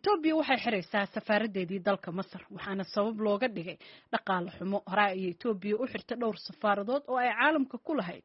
Itoobiya waxay xiraysaa safaaradeedii dalka Masar waxaana sabab looga dhigay dhaqaale xumo. Hore ay Itoobiya u xirtay dhowr safaaradood oo ay caalamka ku lahayd.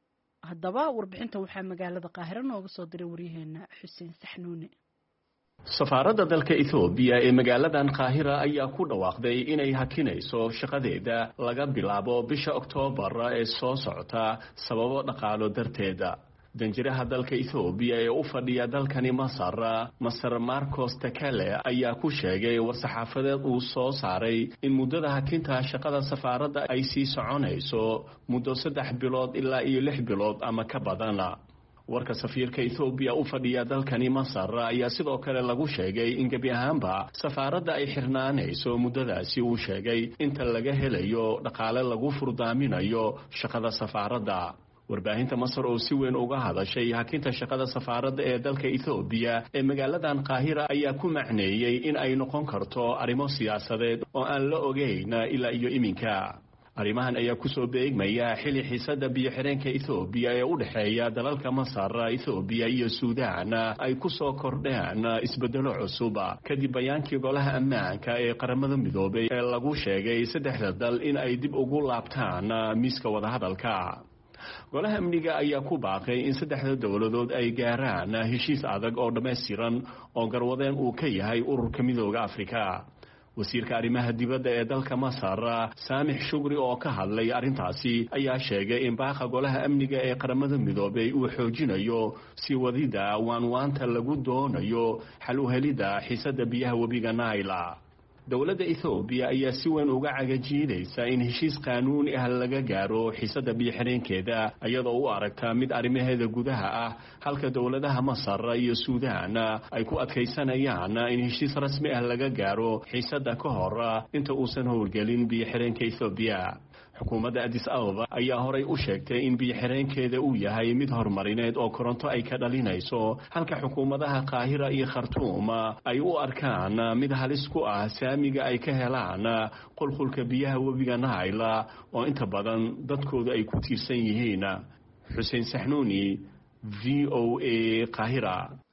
Haddaba warbixinta waxaa magaalada Qaahiro nooga soo diray waryaheena Xuseen Saxnuuni. Safaaradda dalka Itoobiya ee magaaladan Qaahira ayaa ku dhawaaqday inay hakinayso shaqadeeda laga bilaabo bisha Oktoobar ee soo socota sababo dhaqaale darteeda. danjiraha dalka Itoobiya ee u fadhiya dalkani Masar Marcos Tekele ayaa ku sheegay war-saxaafadeed uu soo saaray in muddada hakinta shaqada safaaradda ay sii soconayso muddo 3 bilood ilaa 6 bilood ama ka badan. warka safiirka Itoobiya u fadhiya dalkani Masar ayaa sidoo kale lagu sheegay in gabi ahaanba safaaradda ay xirnaanayso muddadaasi uu sheegay inta laga helayo dhaqaale lagu furdaaminayo shaqada safaaradda. warbaahinta Masar oo si weyn uga hadashay hakinta shaqada safaaradda ee dalka Itoobiya ee magaaladan Qaahira ayaa ku macneeyay in ay noqon karto arrimo siyaasadeed oo aan la ogeyn ilaa iyo iminka. arrimahan ayaa ku soo beegmaya xilli xiisadda biyo-xireenka Itoobiya ee u dhaxeeya dalalka Masar, Itoobiya iyo Suudaan ay ku soo kordheen isbedelo cusub kadib bayaankii golaha ammaanka ee qaramada midoobay ee lagu sheegay 3 dal in ay dib ugu laabtaan miiska wadahadalka. golaha amniga ayaa ku baaqay in 3 dawladood ay gaaraan heshiis adag oo dhameystiran oo garwadeen uu ka yahay ururka midowga Afrika. wasiirka arrimaha dibadda ee dalka Masar Saamix Shukri oo ka hadlay arrintaasi ayaa sheegay in baaqa golaha amniga ee qaramada midoobay uu xoojinayo si wadida waanwaanta lagu doonayo xal u helida xiisadda biyaha webiga Nile. dowladda Itoobiya ayaa si weyn uga cagajiidaysa in heshiis qaanuuni ah laga gaaro xiisadda biyo-xireenkeeda iyadoo u aragta mid arrimaheeda gudaha ah, halka dowladaha Masar iyo Suudaan ay ku adkaysanayaan in heshiis rasmi ah laga gaaro xiisadda ka hor inta uusan howlgelin biyo-xireenka Itoobiya. xukuumadda Addis Ababa ayaa horay u sheegtay in biyo-xireenkeeda uu yahay mid horumarineed oo koronto ay ka dhalinayso, halka xukuumadaha Qaahira iyo Khartoum ay u arkaan mid halis ku ah saamiga ay ka helaan qulqulka biyaha webiga Nile oo inta badan dadkooda ay ku tiirsan yihiin. Xuseen Saxnuuni, VOA, Qaahira.